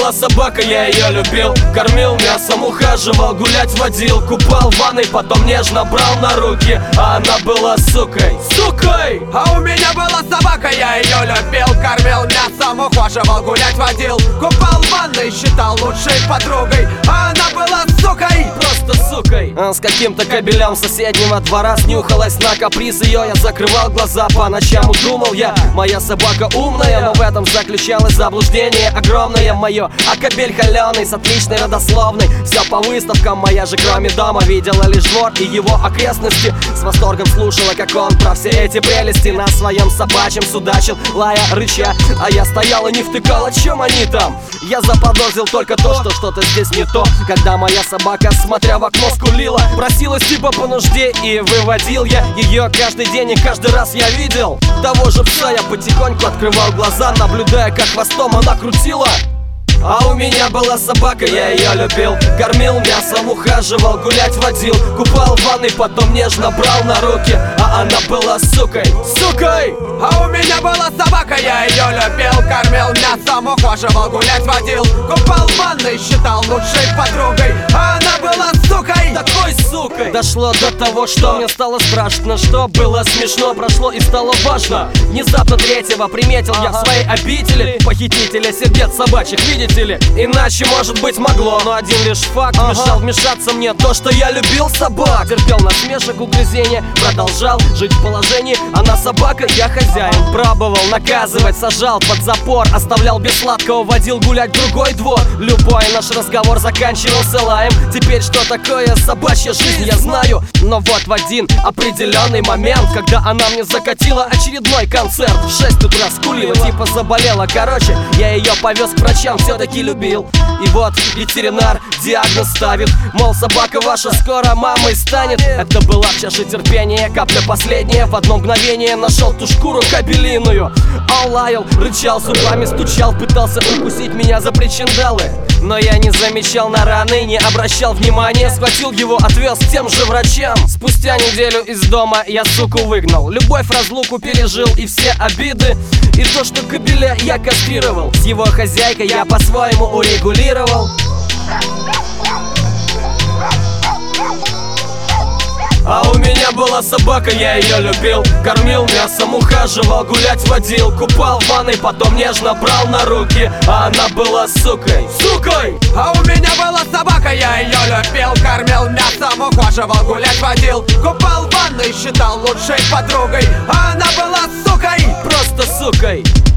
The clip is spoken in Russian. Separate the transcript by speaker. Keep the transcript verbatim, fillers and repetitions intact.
Speaker 1: была собака, я ее любил. Кормил мясом, ухаживал, гулять водил. Купал в ванной, потом нежно брал на руки. А она была сукой, сукой.
Speaker 2: А у меня была собака, я ее любил. Кормил мясом, ухаживал, гулять водил. Купал в ванной, считал лучшей подругой. А она была сукой,
Speaker 1: просто сукой. А с каким-то кобелем соседнего двора снюхалась на каприз ее. Я закрывал глаза по ночам, думал я, моя собака умная. Но в этом заключалось заблуждение огромное мое. А кобель холеный с отличной родословной. Все по выставкам, моя же кроме дома видела лишь двор и его окрестности. С восторгом слушала, как он про все эти прелести на своем собачьем судачил, лая, рыча. А я стоял и не втыкал, о чем они там. Я заподозрил только то, что что-то здесь не то. Когда моя собака, смотря в окно, скулила, просилась типа по нужде, и выводил я ее каждый день, и каждый раз я видел того же пса. Я потихоньку открывал глаза, наблюдая, как хвостом она крутила. А у меня была собака, я ее любил. Кормил мясом, ухаживал, гулять водил. Купал в ванной, потом нежно брал на руки. А она была сукой, сукой.
Speaker 2: А у меня была собака, я ее любил. Кормил мясом, ухаживал, гулять водил. Купал в ванной, считал лучшей подругой. А она была сукой,
Speaker 1: такой сукой. Дошло до того, что мне стало страшно, что было смешно, прошло и стало важно. Внезапно третьего приметил я в своей обители похитителя сердец собачьих, видите ли? Иначе, может быть, могло, но один лишь факт ага. мешал вмешаться мне. То, что я любил собак, терпел насмешек, угрызения, продолжал жить в положении. Она собака, я хозяин. Пробовал наказывать, сажал под запор, оставлял без сладкого, водил гулять в другой двор. Любой наш разговор заканчивался лаем. Теперь что такое собачья жизнь, я знаю. Но вот в один определенный момент, когда она мне закатила очередной концерт, в шесть утра скулила, типа заболела. Короче, я ее повез к врачам, все-таки любил. И вот ветеринар диагноз ставит, мол, собака ваша скоро мамой станет. Это была в чаше терпения капля последняя. В одно мгновение нашел ту шкуру кобелиную. Он лаял, рычал, зубами стучал, пытался укусить меня за причиндалы. Но я не замечал на раны, не обращал внимания. Схватил его, отвез к тем же врачам. Спустя неделю из дома я суку выгнал. Любовь, разлуку пережил и все обиды. И то, что кобеля я кастрировал, с его хозяйкой я по-своему урегулировал. А у меня была собака, я ее любил. Кормил мясом, ухаживал, гулять водил. Купал в ванной, потом нежно брал на руки. А она была сукой, сукой.
Speaker 2: А у меня была собака, я ее любил. Кормил мясом, ухаживал, гулять водил. Купал в ванной, считал лучшей подругой. А она была сукой,
Speaker 1: просто сукой.